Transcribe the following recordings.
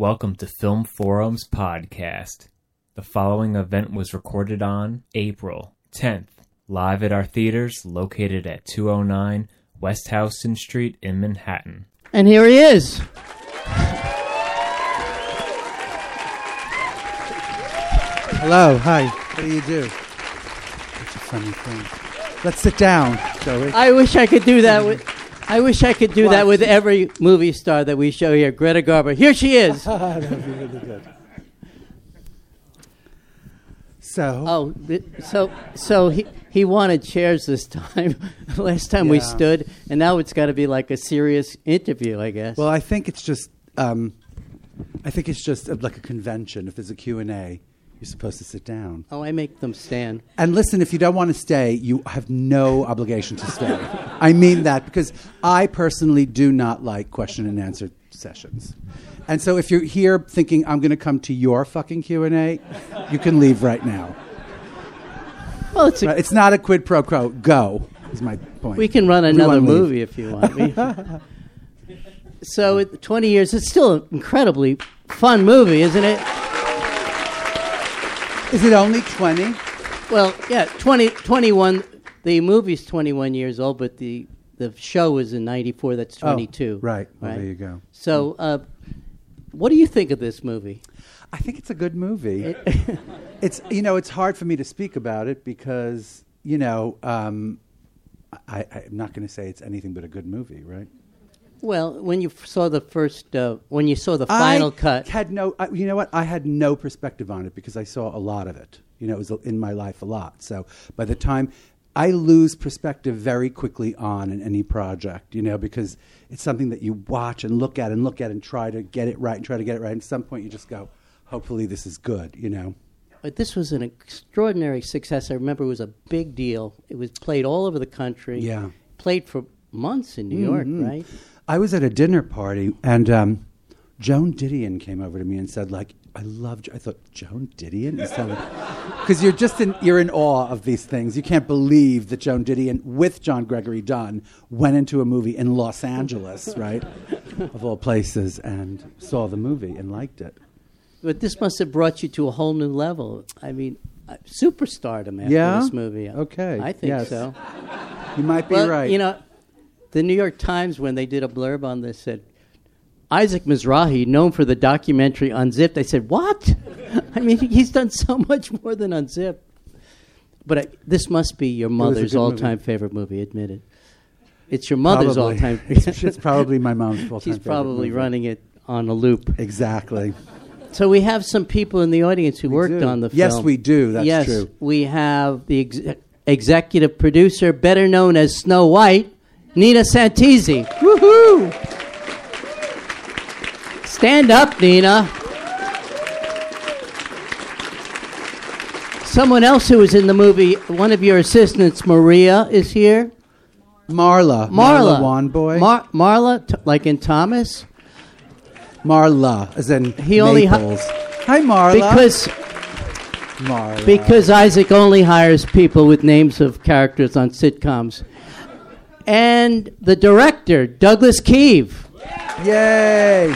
Welcome to Film Forum's podcast. The following event was recorded on April 10th, live at our theaters located at 209 West Houston Street in Manhattan. And here he is. Hello, hi. What do you do? It's a funny thing. Let's sit down, shall we? I wish I could do that with every movie star that we show here. Greta Garbo. Here she is. That would be really good. So he wanted chairs this time. Last time we stood, and now it's got to be like a serious interview, I guess. Well, I think it's just like a convention. If there's a Q&A, you're supposed to sit down. Oh, I make them stand. And listen, if you don't want to stay, you have no obligation to stay. I mean that because I personally do not like question and answer sessions. And so if you're here thinking I'm going to come to your fucking Q&A, you can leave right now. Well, it's not a quid pro quo. Go, is my point. We can run another movie if you want. So 20 years, it's still an incredibly fun movie, isn't it? Is it only 20? Well, yeah, 21. The movie's 21 years old, but the show was in 94. That's 22. Right. Well, there you go. So, what do you think of this movie? I think it's a good movie. It's hard for me to speak about it because, I'm not going to say it's anything but a good movie, right? Well, when you saw the final cut, I had no perspective on it because I saw a lot of it. It was in my life a lot. So by the time I lose perspective very quickly on in any project, because it's something that you watch and look at and try to get it right and at some point you just go, hopefully this is good, But this was an extraordinary success. I remember it was a big deal. It was played all over the country. Yeah. Played for months in New York, right? I was at a dinner party, and Joan Didion came over to me and said, I thought, Joan Didion? Because you're in awe of these things. You can't believe that Joan Didion, with John Gregory Dunn, went into a movie in Los Angeles, right, of all places, and saw the movie and liked it. But this must have brought you to a whole new level. I mean, superstardom after this movie. Okay. I think so. You might be right. The New York Times, when they did a blurb on this, said, Isaac Mizrahi, known for the documentary Unzipped. I said, what? I mean, he's done so much more than Unzipped. But this must be your mother's all-time favorite movie, admit it. It's your mother's all-time favorite. It's probably my mom's all-time favorite She's probably movie. running it on a loop. Exactly. So we have some people in the audience who worked on the film. Yes, we do. That's true. Yes, we have the executive producer, better known as Snow White, Nina Santisi. Woohoo! Stand up, Nina. Someone else who was in the movie, one of your assistants, Maria, is here. Marla Wanboy. Marla, like in Thomas. Marla, as in Naples. Hi, Marla. Because Isaac only hires people with names of characters on sitcoms. And the director, Douglas Keeve. Yay!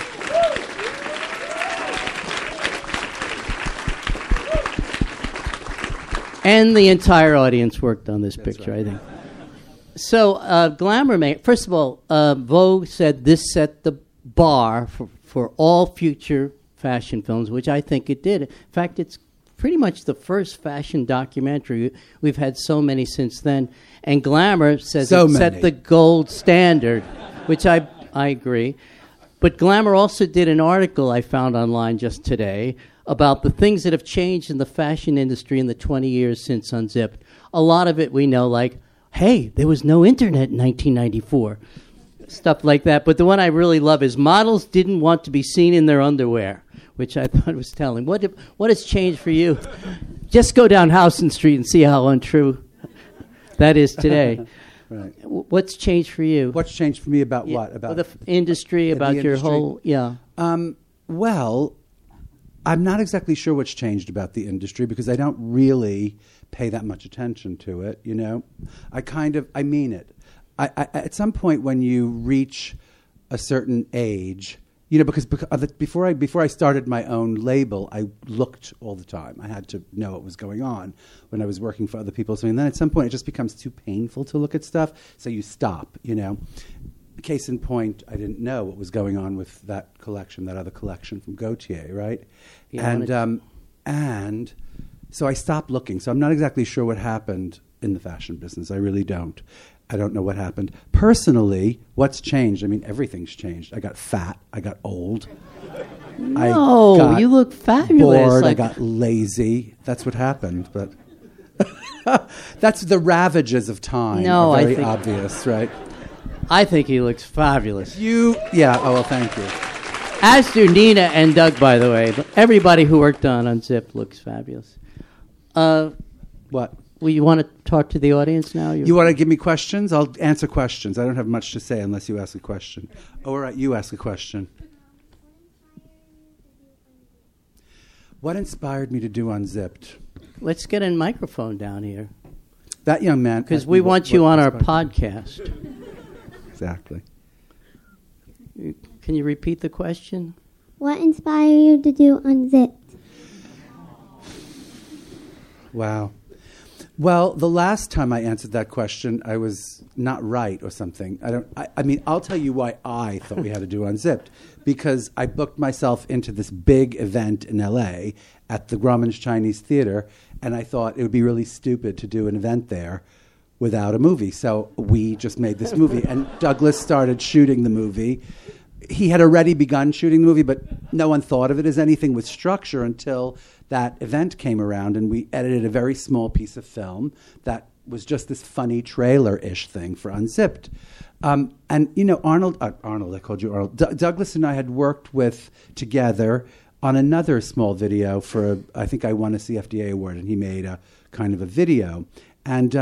And the entire audience worked on this picture, right. I think. So, Glamour, first of all, Vogue said this set the bar for all future fashion films, which I think it did. In fact, it's pretty much the first fashion documentary. We've had so many since then. And Glamour says set the gold standard, which I agree. But Glamour also did an article I found online just today about the things that have changed in the fashion industry in the 20 years since Unzipped. A lot of it we know, like, hey, there was no internet in 1994. Stuff like that. But the one I really love is models didn't want to be seen in their underwear, which I thought was telling. What has changed for you? Just go down Houston Street and see how untrue that is today. Right. What's changed for you? What's changed for me about what? About the industry, about your whole, Well, I'm not exactly sure what's changed about the industry because I don't really pay that much attention to it, I mean it. At some point when you reach a certain age because before I started my own label, I looked all the time. I had to know what was going on when I was working for other people. So and then at some point, it just becomes too painful to look at stuff. So you stop. Case in point, I didn't know what was going on with that other collection from Gautier, right? Yeah, and so I stopped looking. So I'm not exactly sure what happened in the fashion business. I really don't. I don't know what happened. Personally, what's changed? I mean, everything's changed. I got fat. I got old. No, you look fabulous. Bored. I got lazy. That's what happened. But that's the ravages of time. No, are I very think obvious, right? I think he looks fabulous. Yeah. Oh well, thank you. As do Nina and Doug, by the way. Everybody who worked on Unzipped looks fabulous. What? Well, you want to talk to the audience now? You want to give me questions? I'll answer questions. I don't have much to say unless you ask a question. Oh, all right, you ask a question. What inspired me to do Unzipped? Let's get a microphone down here. That young man. Because we want you on our podcast. Exactly. Can you repeat the question? What inspired you to do Unzipped? Wow. Well, the last time I answered that question, I was not right or something. I mean, I'll tell you why I thought we had to do Unzipped. Because I booked myself into this big event in L.A. at the Grauman's Chinese Theater, and I thought it would be really stupid to do an event there without a movie. So we just made this movie. And Douglas started shooting the movie. He had already begun shooting the movie, but no one thought of it as anything with structure until that event came around, and we edited a very small piece of film that was just this funny trailer-ish thing for Unzipped. And, Arnold, I called you Arnold. Douglas and I had worked together on another small video for, I think I won a CFDA award, and he made a kind of a video. And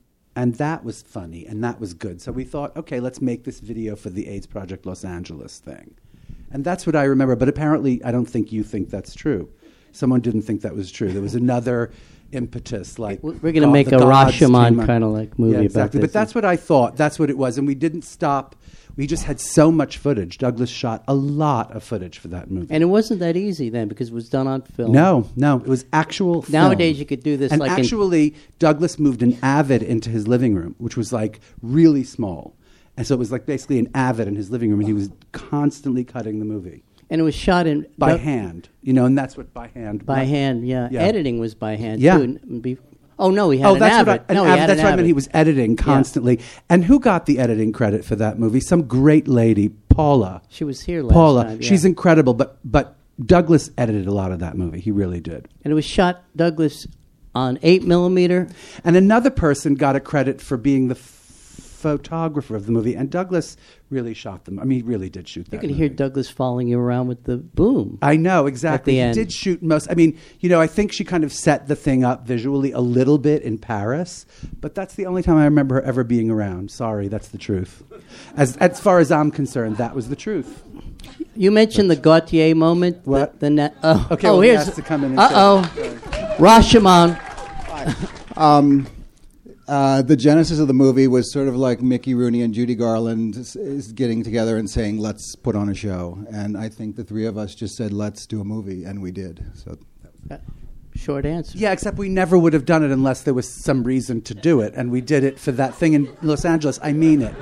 that was funny, and that was good. So we thought, okay, let's make this video for the AIDS Project Los Angeles thing. And that's what I remember. But apparently, I don't think you think that's true. Someone didn't think that was true. There was another impetus, like we're going to make a Rashomon kind of like movie about this. But that's what I thought. That's what it was, and we didn't stop. We just had so much footage. Douglas shot a lot of footage for that movie, and it wasn't that easy then because it was done on film. No, it was actual. Nowadays, film. you could do this. And actually, Douglas moved an Avid into his living room, which was like really small, and so it was like basically an Avid in his living room, and he was constantly cutting the movie. And it was shot by hand, and that's what by hand. By hand, yeah. Editing was by hand, yeah. too. Oh, no, he had an Avid. That's what I mean. He was editing constantly. Yeah. And who got the editing credit for that movie? Some great lady, Paula. She was here last time. Yeah. She's incredible, but Douglas edited a lot of that movie. He really did. And it was shot, Douglas, on 8mm. And another person got a credit for being the photographer of the movie, and Douglas really shot them. I mean, he really did shoot that. You can hear Douglas following you around with the boom. I know, exactly. He did shoot most. I mean, I think she kind of set the thing up visually a little bit in Paris, but that's the only time I remember her ever being around. Sorry, that's the truth. As far as I'm concerned, that was the truth. You mentioned the Gautier moment. What? Okay, well, here's he has to come in and Rashomon. The genesis of the movie was sort of like Mickey Rooney and Judy Garland is getting together and saying, let's put on a show. And I think the three of us just said, let's do a movie, and we did. So, short answer. Yeah, except we never would have done it unless there was some reason to do it, and we did it for that thing in Los Angeles. I mean it.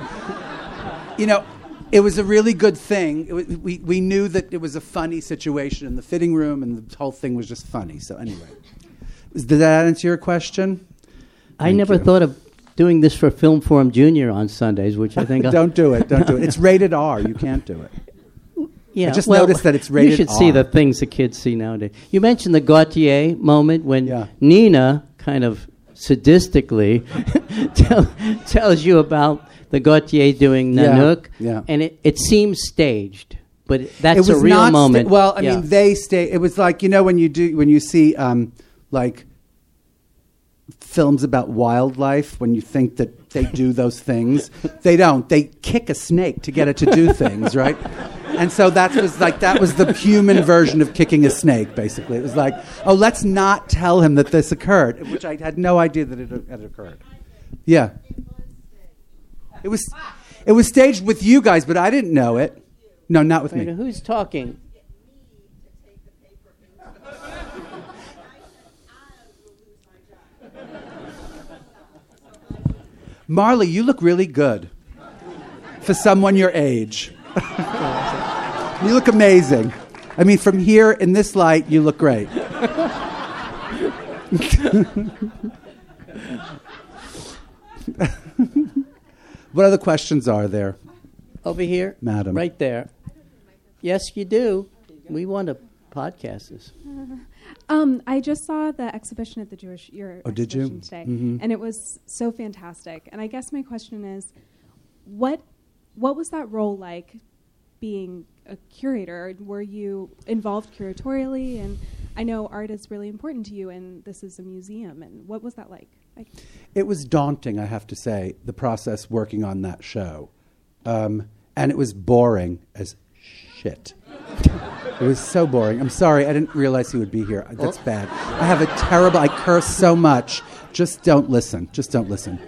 It was a really good thing. We knew that it was a funny situation in the fitting room, and the whole thing was just funny. So anyway, did that answer your question? I never thought of doing this for Film Forum Junior on Sundays, which I think... Don't do it. It's rated R. You can't do it. Yeah, I just noticed that it's rated R. You should see the things the kids see nowadays. You mentioned the Gautier moment when Nina kind of sadistically tells you about the Gautier doing Nanook, and it seems staged, but that's a real moment. I mean, they stay. It was like, when you see like films about wildlife, when you think that they do those things, they don't. They kick a snake to get it to do things, right? And so that was the human version of kicking a snake, basically. It was like, oh, let's not tell him that this occurred, which I had no idea that it had occurred. Yeah. It was staged with you guys, but I didn't know it. No, not with Wait, me. who's talking? Marley, you look really good for someone your age. You look amazing. I mean, from here in this light, you look great. What other questions are there? Over here? Madam. Right there. Yes, you do. We want to podcast this. I just saw the exhibition at the Jewish Year Oh, did you? exhibition today, Mhm. and it was so fantastic. And I guess my question is, what was that role like, being a curator? Were you involved curatorially? And I know art is really important to you, and this is a museum. And what was that like? It was daunting, I have to say, the process working on that show. And it was boring as shit. It was so boring. I'm sorry, I didn't realize he would be here. That's bad. I curse so much. Just don't listen. Just don't listen.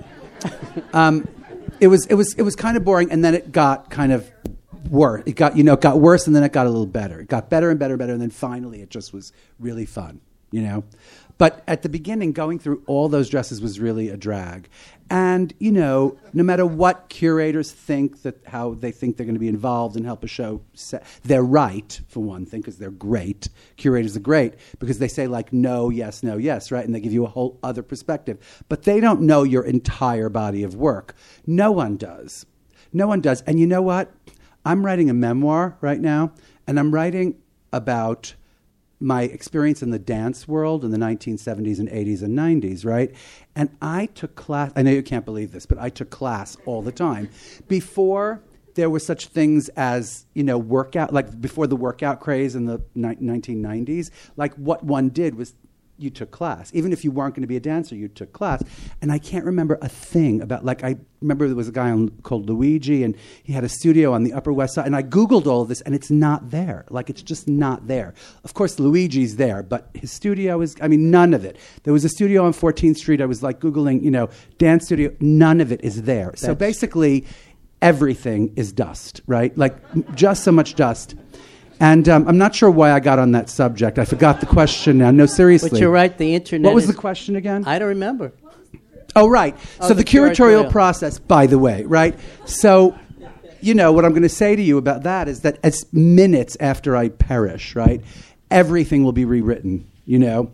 It was kind of boring, and then it got kind of worse. It got worse, and then it got a little better. It got better and better and better, and then finally it just was really fun, you know? But at the beginning, going through all those dresses was really a drag. And, you know, no matter what curators think, how they think they're going to be involved and help a show, they're right, for one thing, because they're great. Curators are great because they say, like, no, yes, right? And they give you a whole other perspective. But they don't know your entire body of work. No one does. No one does. And you know what? I'm writing a memoir right now, and I'm writing about my experience in the dance world in the 1970s and 80s and 90s, right? And I took class, I know you can't believe this, but I took class all the time. Before there were such things as, you know, workout, like before the workout craze in the 1990s, like what one did was you took class. Even if you weren't going to be a dancer, you took class. And I can't remember a thing about, like, I remember there was a guy called Luigi, and he had a studio on the Upper West Side, and I Googled all of this, and it's not there. Like, it's just not there. Of course, Luigi's there, but his studio is, none of it. There was a studio on 14th Street. I was, like, Googling, you know, dance studio. None of it is there. So basically, everything is dust, right? Like, just so much dust. And I'm not sure why I got on that subject. I forgot the question now. No, seriously. But you're right, the internet What was the question again? I don't remember. Oh, right. So the curatorial process, by the way, right? So, you know, what I'm going to say to you about that is that as minutes after I perish, right, everything will be rewritten, you know?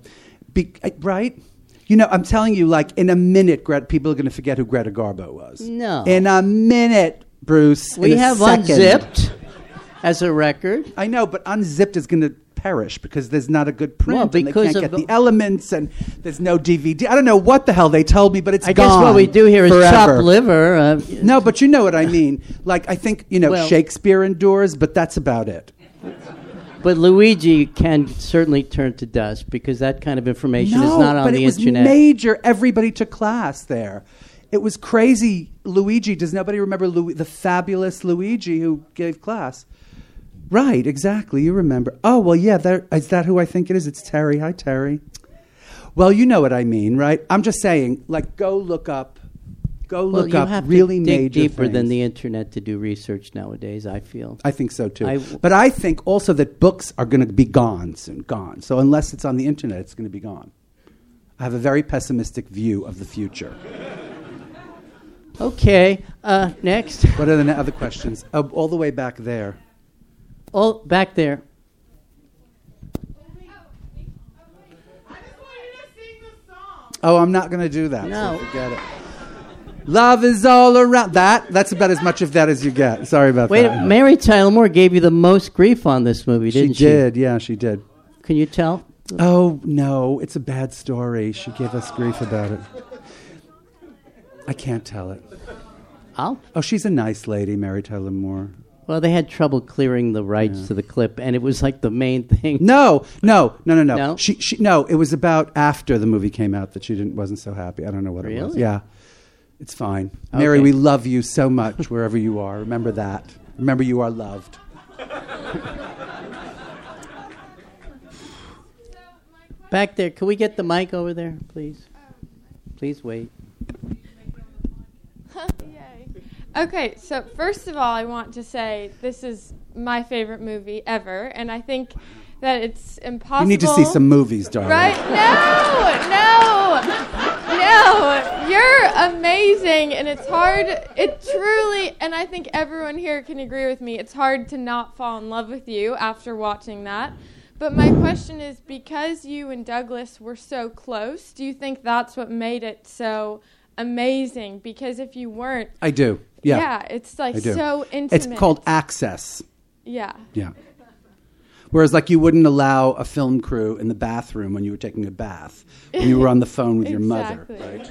Right? You know, I'm telling you, like, in a minute, people are going to forget who Greta Garbo was. No. In a minute, Bruce. We have Unzipped as a record. I know, but Unzipped is going to perish because there's not a good print, well, and they can't get the elements, and there's no DVD. I don't know what the hell they told me, but it's gone. I guess what we do here is chop liver. No, but you know what I mean. Like, I think, you know, Shakespeare endures, but that's about it. But Luigi can certainly turn to dust because that kind of information is not on the internet. No, but it was major. Everybody took class there. It was crazy. Luigi, does nobody remember the fabulous Luigi who gave class? Right, exactly. You remember. Oh, well, yeah, is that who I think it is? It's Terry. Hi, Terry. Well, you know what I mean, right? I'm just saying, like, go look up really major dig deeper things. than the internet to do research nowadays, I feel. I think so, too. But I think also that books are going to be gone soon, gone. So unless it's on the internet, it's going to be gone. I have a very pessimistic view of the future. Okay, next. What are the other questions? Oh, all the way back there. Oh, back there. Oh, I'm not going to do that. No. So forget it. Love is all around. That's about as much of that as you get. Sorry about that. Wait, Mary Tyler Moore gave you the most grief on this movie, didn't she? She did, yeah, she did. Can you tell? Oh, no, it's a bad story. She gave us grief about it. I can't tell it. Oh, she's a nice lady, Mary Tyler Moore. Well, they had trouble clearing the rights to the clip, and it was like the main thing. No. No? No, it was about after the movie came out that she wasn't so happy. I don't know what it was. Yeah, it's fine. Okay. Mary, we love you so much wherever you are. Remember that. Remember you are loved. Back there, can we get the mic over there, please? Please wait. Yay. Okay, so first of all, I want to say this is my favorite movie ever, and I think that it's impossible. You need to see some movies, darling. Right? No, you're amazing, and it's hard. It truly, and I think everyone here can agree with me. It's hard to not fall in love with you after watching that. But my question is, because you and Douglas were so close, do you think that's what made it so amazing? Because if you weren't, I do. Yeah. Yeah, it's like I do. so intimate. It's called access. Yeah. Yeah. Whereas, like, you wouldn't allow a film crew in the bathroom when you were taking a bath, when you were on the phone with your mother, right?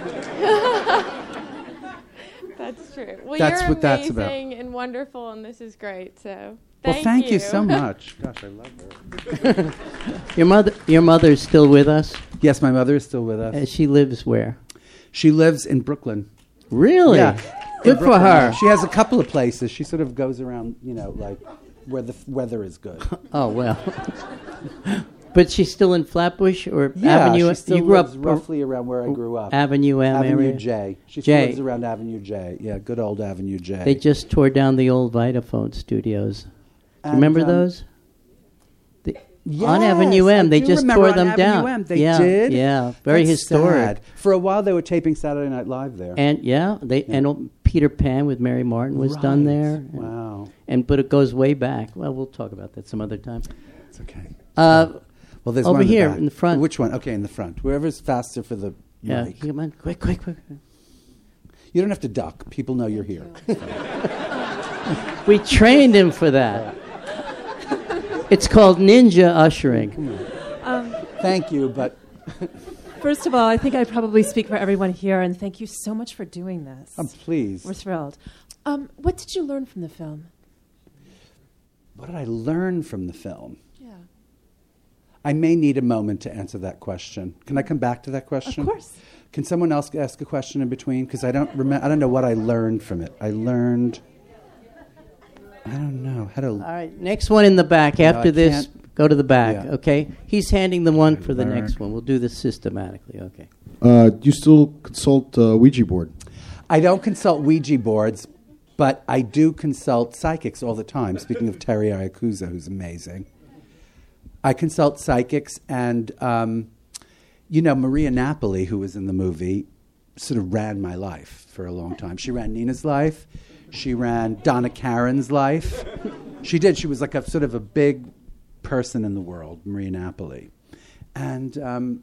That's true. Well, That's you're what that's amazing about. and wonderful, and this is great. So, Well, thank you so much. Gosh, I love her. Your mother's still with us? Yes, my mother is still with us. She lives where? She lives in Brooklyn. Really? Yeah. Good for her. She has a couple of places. She sort of goes around, like where the weather is good. Oh, well. But she's still in Flatbush or Yeah, Avenue? she still you grew up lives roughly around where I grew up. Avenue M Avenue area? J. She J. still lives around Avenue J. Yeah, good old Avenue J. They just tore down the old Vitaphone studios. Do you And, remember those? Yes, on Avenue M, I they do just remember tore on them Avenue down. M. They Yeah, did? yeah, very That's historic. sad. For a while, they were taping Saturday Night Live there. And and Peter Pan with Mary Martin was done there. Wow. But it goes way back. Well, we'll talk about that some other time. It's okay. Well, there's over one here back. in the front. Which one? Okay, in the front. Whoever's faster for the Yeah, mic. come on, quick. You don't have to duck. People know you're here. We trained him for that. It's called ninja ushering. Thank you, but First of all, I think I probably speak for everyone here, and thank you so much for doing this. I'm pleased. We're thrilled. What did you learn from the film? What did I learn from the film? Yeah. I may need a moment to answer that question. Can I come back to that question? Of course. Can someone else ask a question in between? Because I don't remember. I don't know what I learned from it. I don't know how to. All right, next one in the back. After this, go to the back, Yeah. okay? He's handing the one for the next one. We'll do this systematically, okay? Do you still consult Ouija board? I don't consult Ouija boards, but I do consult psychics all the time. Speaking of Terry Iacusa, who's amazing. I consult psychics, and, Maria Napoli, who was in the movie, sort of ran my life for a long time. She ran Nina's life. She ran Donna Karen's life. She did. She was like a sort of a big person in the world, Maria Napoli. And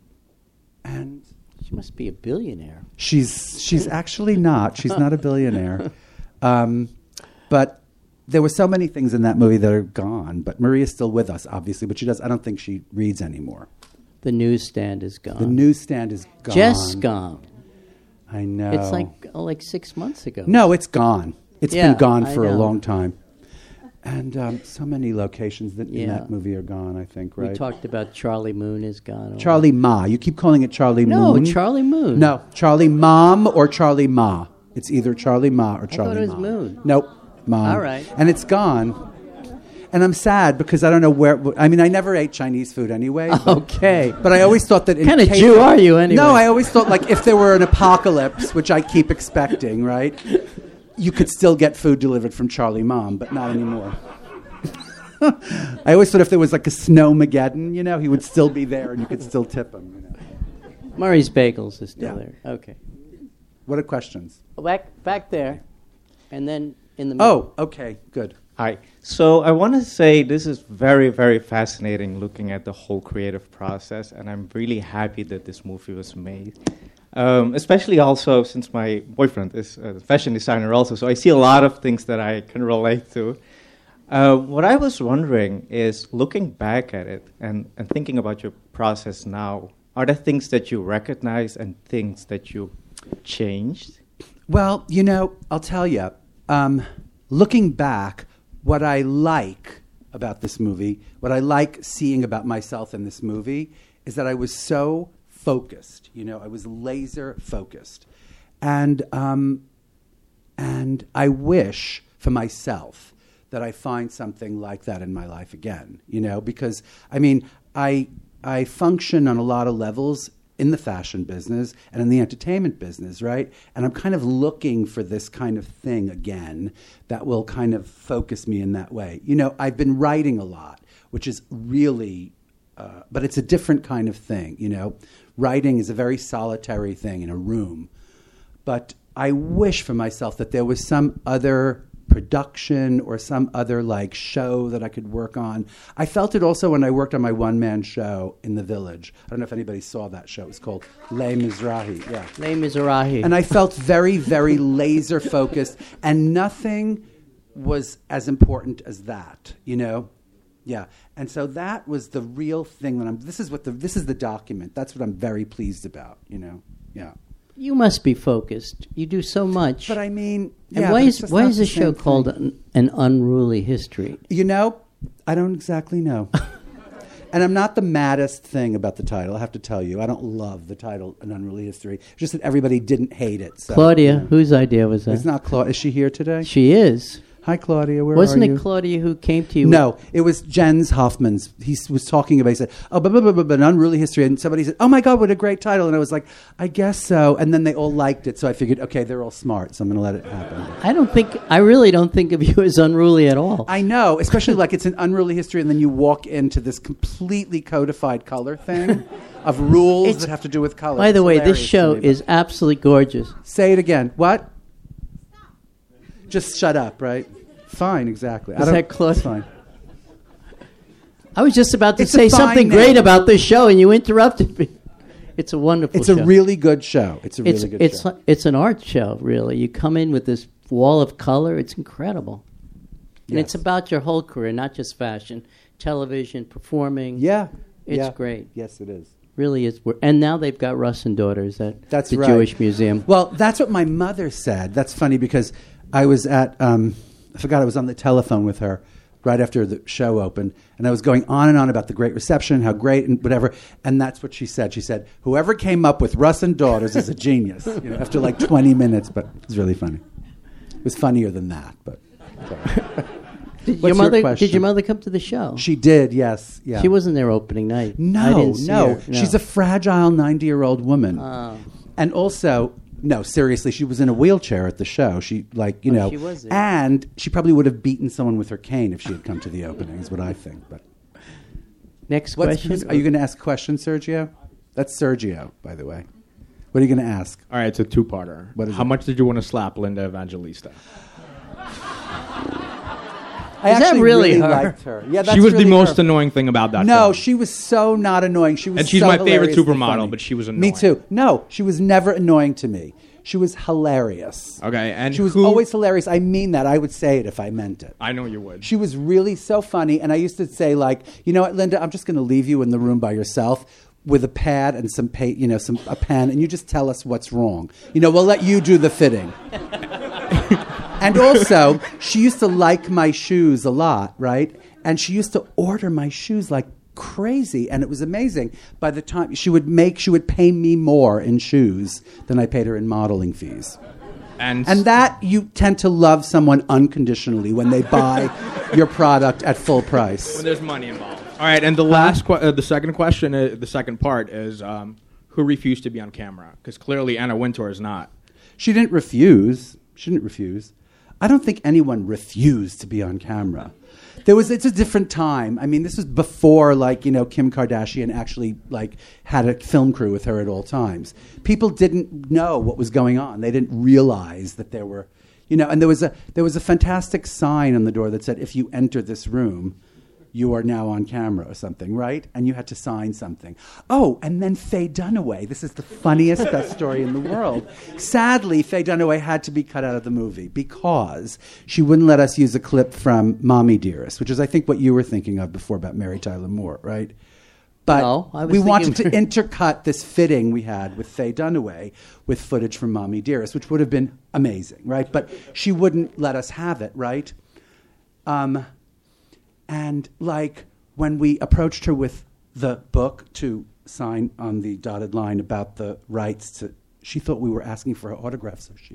she must be a billionaire. She's actually not. She's not a billionaire. But there were so many things in that movie that are gone. But Maria's still with us, obviously. But I don't think she reads anymore. The newsstand is gone. The newsstand is gone. Just gone. I know. It's like 6 months ago. No, it's gone. It's Yeah, been gone I for a know. long time. And so many locations in that movie are gone, I think, right? We talked about Charlie Moon is gone. Charlie Ma. You keep calling it Charlie No, Moon. Charlie Moon. No, Charlie Mom or Charlie Ma. It's either Charlie Ma or Charlie thought it was Mom. Moon. Nope, Mom. All right. And it's gone. And I'm sad because I don't know where. I mean, I never ate Chinese food anyway. But, Okay. But I always thought that. What kind of Jew are you anyway? No, I always thought like if there were an apocalypse, which I keep expecting, right? You could still get food delivered from Charlie Mom, but not anymore. I always thought if there was like a Snowmageddon, he would still be there and you could still tip him. Murray's Bagels is still Yeah. there. Okay. What are questions? Back there. And then in the middle. Oh, okay, good. Hi. So I want to say this is very, very fascinating looking at the whole creative process, and I'm really happy that this movie was made. Especially also since my boyfriend is a fashion designer also, so I see a lot of things that I can relate to. What I was wondering is, looking back at it and thinking about your process now, are there things that you recognize and things that you changed? Well, I'll tell you, looking back, what I like about this movie, what I like seeing about myself in this movie, is that I was so focused. I was laser focused. And I wish for myself that I find something like that in my life again, because, I function on a lot of levels in the fashion business and in the entertainment business, right? And I'm kind of looking for this kind of thing again that will kind of focus me in that way. You know, I've been writing a lot, which is really, but it's a different kind of thing, you know? Writing is a very solitary thing in a room. But I wish for myself that there was some other production or some other like show that I could work on. I felt it also when I worked on my one-man show in the Village. I don't know if anybody saw that show. It was called Les Mizrahi. Yeah, Les Mizrahi. And I felt very, very laser focused, and nothing was as important as that. You know, yeah. And so that was the real thing that this is the document. That's what I'm very pleased about. You know, yeah. You must be focused. You do so much. But I mean, and yeah, why is the the show called an Unruly History? You know, I don't exactly know. And I'm not the maddest thing about the title, I have to tell you. I don't love the title, An Unruly History. It's just that everybody didn't hate it. So, Claudia, whose idea was that? It's not Claudia. Is she here today? She is. Hi, Claudia. Where Wasn't are you? it Claudia who came to you? No, it was Jens Hoffman's. He was talking about. He said, "Oh, but An Unruly History," and somebody said, "Oh my God, what a great title!" And I was like, "I guess so." And then they all liked it, so I figured, okay, they're all smart, so I'm going to let it happen. I really don't think of you as unruly at all. I know, especially like it's an unruly history, and then you walk into this completely codified color thing of rules that have to do with color. By the It's way, this hilarious show to me, is absolutely gorgeous. Say it again. What? Just shut up, right? Fine, exactly. Is that close? Fine. I was just about to It's a say fine something name. great about this show, and you interrupted me. It's a wonderful show. It's a really good show. It's a really good show. It's an art show, really. You come in with this wall of color. It's incredible. And Yes. it's about your whole career, not just fashion, television, performing. Yeah. It's great. Yes, it is. Really is. And now they've got Russ and Daughters at That's the right. Jewish Museum. Well, that's what my mother said. That's funny because I was at, I forgot I was on the telephone with her right after the show opened, and I was going on and on about the great reception, how great, and whatever, and that's what she said. She said, whoever came up with Russ and Daughters is a genius, you know, after like 20 minutes, but it was really funny. It was funnier than that, but... Did What's your mother come to the show? She did, yes. Yeah. She wasn't there opening night. I No, didn't see no. her. She's a fragile 90-year-old woman. Oh. And also, no, seriously, she was in a wheelchair at the show. She, like, you know. she was there. And she probably would have beaten someone with her cane if she had come to the opening, is what I think. But Next question. Are you going to ask a question, Sergio? That's Sergio, by the way. What are you going to ask? All right, it's a two-parter. What is How it? much did you want to slap Linda Evangelista? I Is that actually really her? liked her. Yeah, that's She was really the most her. annoying thing about that No, film. she was so not annoying. She was And she's so my favorite hilariously supermodel, funny. but she was Me annoying. too. No, she was never annoying to me. She was hilarious. Okay, and She was who- always hilarious. I mean that. I would say it if I meant it. I know you would. She was really so funny, and I used to say, like, you know what, Linda, I'm just going to leave you in the room by yourself with a pad and some a pen, and you just tell us what's wrong. You know, we'll let you do the fitting. And also, she used to like my shoes a lot, right? And she used to order my shoes like crazy, and it was amazing. By the time she would pay me more in shoes than I paid her in modeling fees. And that you tend to love someone unconditionally when they buy your product at full price. when there's money involved. All right, and the last, the second question, the second part is who refused to be on camera? Because clearly Anna Wintour is not. She didn't refuse. I don't think anyone refused to be on camera. It's a different time. I mean, this was before, like, you know, Kim Kardashian actually, like, had a film crew with her at all times. People didn't know what was going on. They didn't realize that there were, you know, and there was a fantastic sign on the door that said, if you enter this room, you are now on camera or something, right? And you had to sign something. Oh, and then Faye Dunaway. This is the funniest, best story in the world. Sadly, Faye Dunaway had to be cut out of the movie because she wouldn't let us use a clip from Mommy Dearest, which is, I think, what you were thinking of before about Mary Tyler Moore, right? But No, I was we wanted to thinking- intercut this fitting we had with Faye Dunaway with footage from Mommy Dearest, which would have been amazing, right? But she wouldn't let us have it, right? And, like, when we approached her with the book to sign on the dotted line about the rights to, she thought we were asking for her autograph, so she...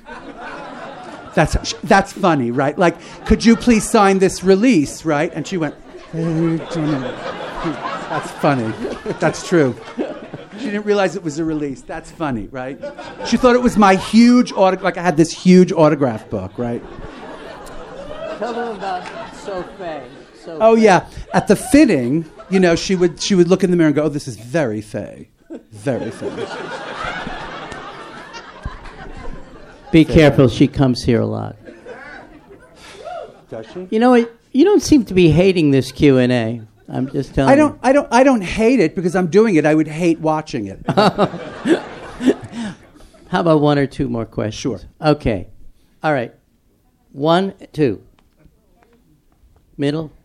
That's funny, right? Like, could you please sign this release, right? And she went, that's funny. That's true. She didn't realize it was a release. That's funny, right? She thought it was my huge like I had this huge autograph book, right? Tell them about Sophie. Oh yeah, at the fitting, she would look in the mirror and go, "Oh, this is very Faye, very Faye." Be careful, she comes here a lot. Does she? You know what? You don't seem to be hating this Q&A. I'm just telling you. I don't hate it because I'm doing it. I would hate watching it. How about one or two more questions? Sure. Okay. All right. 1, 2. Middle.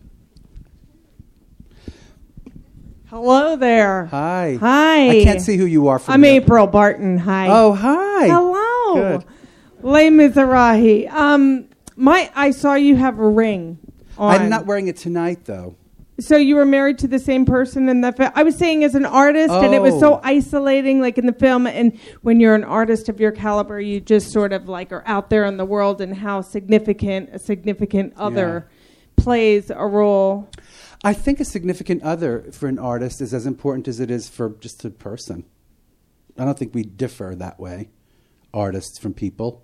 Hello there. Hi. Hi. I can't see who you are from I'm here. April Barton. Hi. Oh, hi. Hello. Good. Les Miserahi. I saw you have a ring on. I'm not wearing it tonight, though. So you were married to the same person in the film? I was saying as an artist, and it was so isolating, like in the film, and when you're an artist of your caliber, you just sort of like are out there in the world, and how significant a significant other plays a role. I think a significant other for an artist is as important as it is for just a person. I don't think we differ that way, artists from people.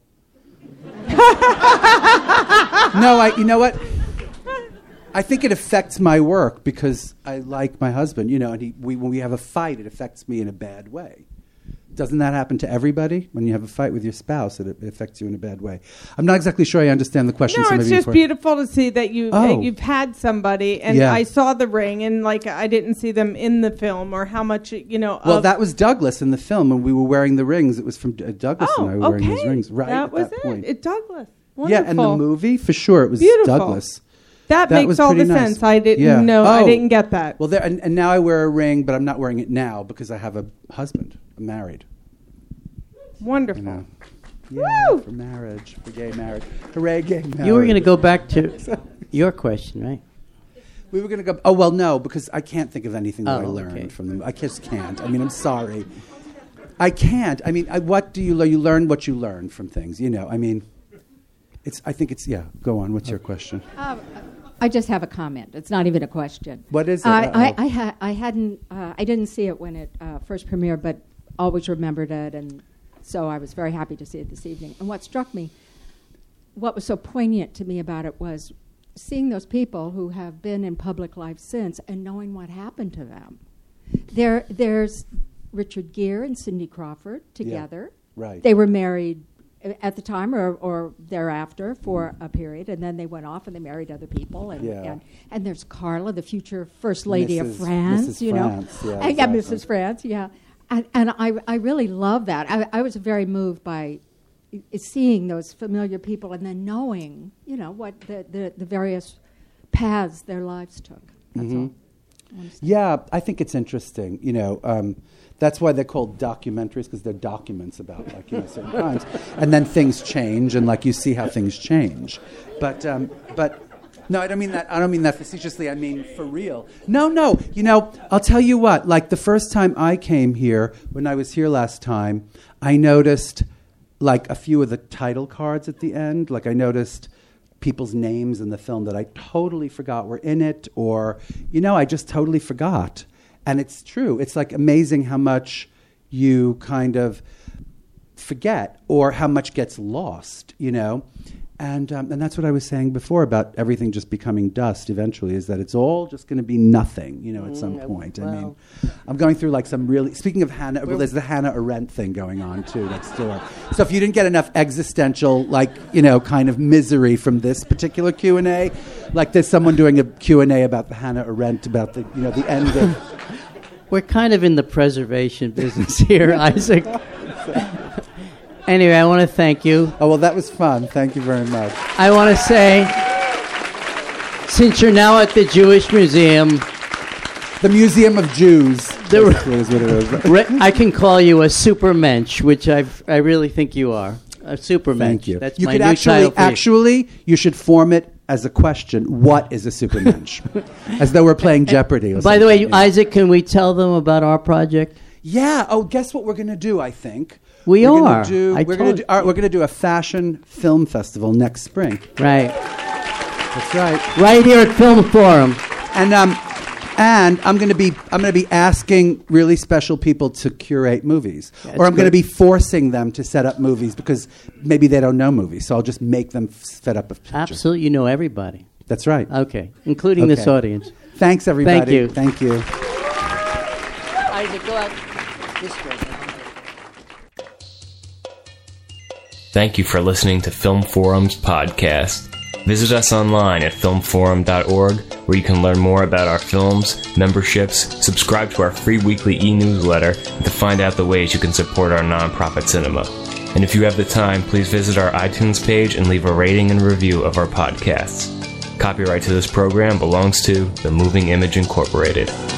No, you know what? I think it affects my work because I like my husband, and when we have a fight, it affects me in a bad way. Doesn't that happen to everybody? When you have a fight with your spouse, it affects you in a bad way. I'm not exactly sure I understand the question. No, so it's just beautiful to see that you've had somebody, and I saw the ring, and I didn't see them in the film, or how much, Well, that was Douglas in the film when we were wearing the rings. It was from Douglas and I were wearing his rings right that at was that point. It's Douglas. Wonderful. Yeah, and the movie, for sure, it was Beautiful. Douglas. That makes all the sense. I didn't know. I didn't get that. Well, and now I wear a ring, but I'm not wearing it now because I have a husband. I'm married. Wonderful. Yeah, for marriage, for gay marriage. Hooray, gay marriage. You were going to go back to your question, right? We were going to go... Oh, well, no, because I can't think of anything that I learned from them. I just can't. I mean, I'm sorry. I can't. I mean, what do you learn? You learn what you learn from things, I mean... I think it's go on. What's your question? I just have a comment. It's not even a question. What is it? I didn't see it when it first premiered, but always remembered it, and so I was very happy to see it this evening. And what struck me, what was so poignant to me about it was seeing those people who have been in public life since and knowing what happened to them. There's Richard Gere and Cindy Crawford together. Yeah, right. They were married at the time or thereafter for a period, and then they went off and they married other people. And there's Carla, the future First Lady of France, Mrs. France, and Mrs. France, And I really love that. I was very moved by seeing those familiar people and then knowing, what the various paths their lives took. That's all. Yeah, I think it's interesting. That's why they're called documentaries, because they're documents about certain times, and then things change, and you see how things change. But no, I don't mean that. I don't mean that facetiously. I mean for real. No. I'll tell you what. The first time I came here, when I was here last time, I noticed a few of the title cards at the end. I noticed people's names in the film that I totally forgot were in it, or I just totally forgot. And it's true. It's amazing how much you kind of forget, or how much gets lost. And that's what I was saying before about everything just becoming dust eventually, is that it's all just going to be nothing, at some point. I mean, I'm going through some really... Speaking of Hannah, there's the Hannah Arendt thing going on, too, next door. So if you didn't get enough existential, kind of misery from this particular Q&A, there's someone doing a Q&A about the Hannah Arendt, about the, the end of... We're kind of in the preservation business here, Isaac. Anyway, I want to thank you. Oh, well, that was fun. Thank you very much. I want to say, since you're now at the Jewish Museum... The Museum of Jews. Is what it is. I can call you a supermensch, which I really think you are. A supermensch. Thank you. That's you my could new title for you. actually, you should form it as a question. What is a supermensch? As though we're playing Jeopardy. By the way, Isaac, can we tell them about our project? Yeah. Oh, guess what we're going to do, I think. We're going to do a fashion film festival next spring. Right. That's right. Right here at Film Forum. And And I'm going to be asking really special people to curate movies, or I'm going to be forcing them to set up movies because maybe they don't know movies. So I'll just make them set up a picture. Absolutely, you know everybody. That's right. Okay, including this audience. Thanks, everybody. Thank you. Thank you. Isaac, go out this way. Thank you for listening to Film Forum's podcast. Visit us online at filmforum.org, where you can learn more about our films, memberships, subscribe to our free weekly e-newsletter, and to find out the ways you can support our nonprofit cinema. And if you have the time, please visit our iTunes page and leave a rating and review of our podcasts. Copyright to this program belongs to The Moving Image Incorporated.